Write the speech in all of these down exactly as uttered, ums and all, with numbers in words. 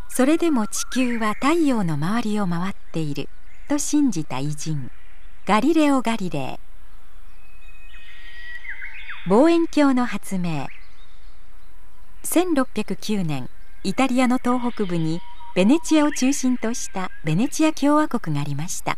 それでも地球は太陽の周りを回っていると信じた偉人ガリレオ・ガリレイ。望遠鏡の発明。せんろっぴゃくきゅうねん、イタリアの東北部にベネチアを中心としたベネチア共和国がありました。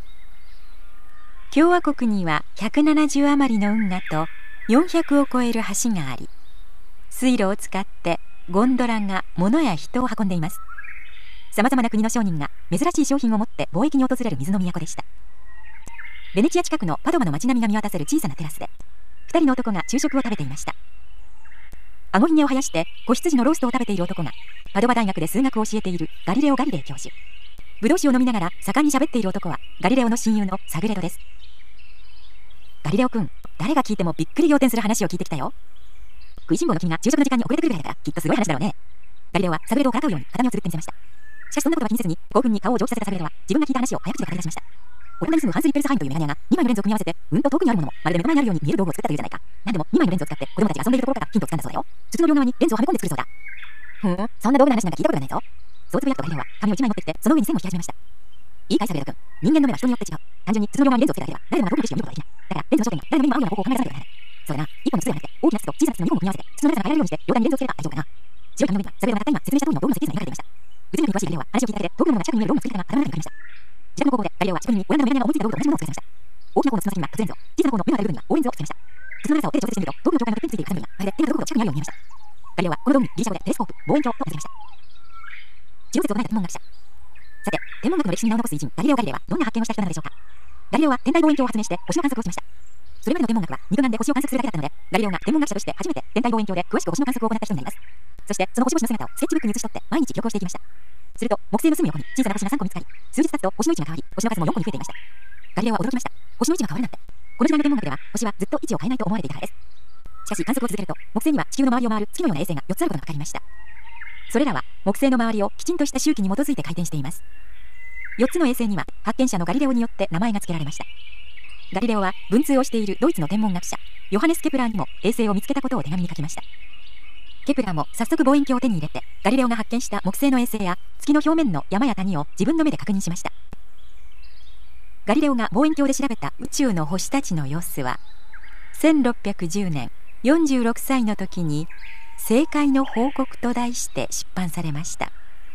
共和国にはひゃくななじゅう余りの運河とよんひゃくを超える橋があり、水路を使ってゴンドラが物や人を運んでいます。さまざまな国の商人が珍しい商品を持って貿易に訪れる水の都でした。ベネチア近くのパドマの街並みが見渡せる小さなテラスで、二人の男が昼食を食べていました。顎ひげを生やして子羊のローストを食べている男がパドバ大学で数学を教えているガリレオ・ガリレイ教授。ブドウ酒を飲みながら盛んに喋っている男はガリレオの親友のサグレドです。ガリレオ君、誰が聞いてもびっくり仰天する話を聞いてきたよ。食いしん坊の君が昼食の時間に遅れてくるぐらいだからきっとすごい話だろうね。ガリレオはサグレドをからかうように片目をつぶってみせました。しかしそんなことは気にせずに興奮に顔を蒸気させたサグレドは自分が聞いた話を早口で語り出しました。オランダに住むハンス・リッペルスハインというメガネアがにまいのレンズを組み合わせてうんと遠くにあるものもまるで目の前にあるように見える道具を作ったというじゃないか。なんでもにまいのレンズを使って子供たちが遊んでいるところからヒントをつかんだそうだよ。筒の両側にレンズをはめ込んで作るそうだ。ふーん、そんな道具の話なんか聞いたことがないぞ。そうつぶやくとガリレオは紙をいちまい持ってきてその上に線を引き始めました。いいかいサグレド君、人間の目は人によって違う。単純に筒の両側にレンズをつけただけでは誰でもが遠くの景色を見ることができない。だからレンズの焦点が誰の目にも合うような方向を考え出さなければならない。そうだな、一本の筒ではなくて大きな筒と小さな筒のにほんを組み合わせて筒の長さが変えられるようにして両端にレンズをつければ大丈夫かな。白い紙の上にはサグレドがたった今説明した通りの道具の設計図が描かれていました。物理学に詳しいガリレオは話を聞いただけで遠くのものが近くに見える道具の作り方が頭の中に浮かびました。自宅の工房でガリレオは仕組みにオランダのメガネアが思いついた道具と同じものを作りました。大きな方の筒の先には凸レンズを、小さな方の目のある部分には大レンズをつけました。筒の長さを手で調節してみると、遠くの境界がくっついている重ねがまるで天が届くほど近くにあるように見えました。ガリレオはこの道具にギリシャ語でテレスコープ、望遠鏡と名付けました。地動説を唱えた天文学者。さて、天文学の歴史に名を残す偉人ガリレオ・ガリレイはどんな発見をした人なのでしょうか。ガリレオは天体望遠鏡を発明して星の観測をしました。それまでの天文学は肉眼で星を観測するだけだったので、ガリレオが天文学者として初めて天体望遠鏡で詳しく星の観測を行った人になります。そしてその星々の姿をスケッチブックに写し取って毎日記録をしていきました。すると木星のすぐ横に小さな星がさんこ見つかり、数日経つと星の位置が変わり、星の数もよんこに増えていました。ガリレオは驚きました。星の位置が変わるなんて。この時代の天文学では星はずっと位置を変えないと思われていたからです。しかし観測を続けると木星には地球の周りを回る月のような衛星がよっつあることが分かりました。それらは木星の周りをきちんとした周期に基づいて回転しています。よっつの衛星には発見者のガリレオによって名前が付けられました。ガリレオは文通をしているドイツの天文学者ヨハネス・ケプラーにも衛星を見つけたことを手紙に書きました。ケプラーも早速望遠鏡を手に入れてガリレオが発見した木星の衛星や月の表面の山や谷を自分の目で確認しました。ガリレオが望遠鏡で調べた宇宙の星たちの様子はせんろっぴゃくじゅうねんよんじゅうろくさいの時に正解の報告と題して出版されました。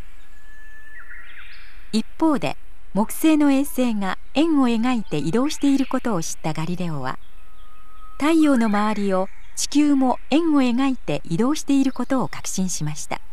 一方で木星の衛星が円を描いて移動していることを知ったガリレオは太陽の周りを地球も円を描いて移動していることを確信しました。